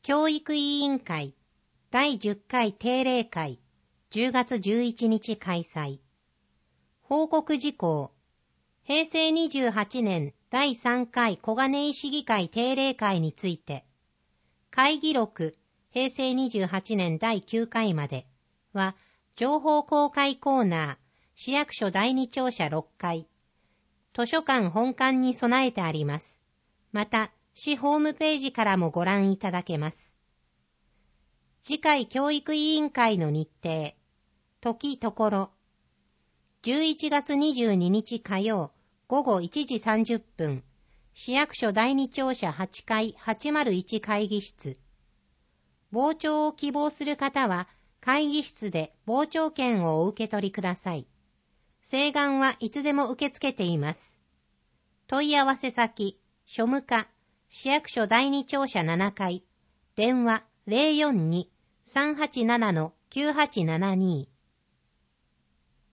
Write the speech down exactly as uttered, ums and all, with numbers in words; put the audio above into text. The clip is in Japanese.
教育委員会だいじゅっかい定例会じゅうがつじゅういちにち開催。報告事項。へいせいにじゅうはちねんだいさんかい小金井市議会定例会について、会議録へいせいにじゅうはちねんだいきゅうかいまでは、情報公開コーナー、市役所だいに庁舎ろっかい、図書館本館に備えてあります。また、市ホームページからもご覧いただけます。次回教育委員会の日程、時ところ、じゅういちがつにじゅうににち火曜ごごいちじさんじゅっぷん、市役所だいに庁舎はちかいはちまるいち会議室。傍聴を希望する方は、会議室で傍聴券をお受け取りください。請願はいつでも受け付けています。問い合わせ先、庶務課、市役所だいに庁舎ななかい、電話 ゼロよんに さんはちなな きゅうはちななに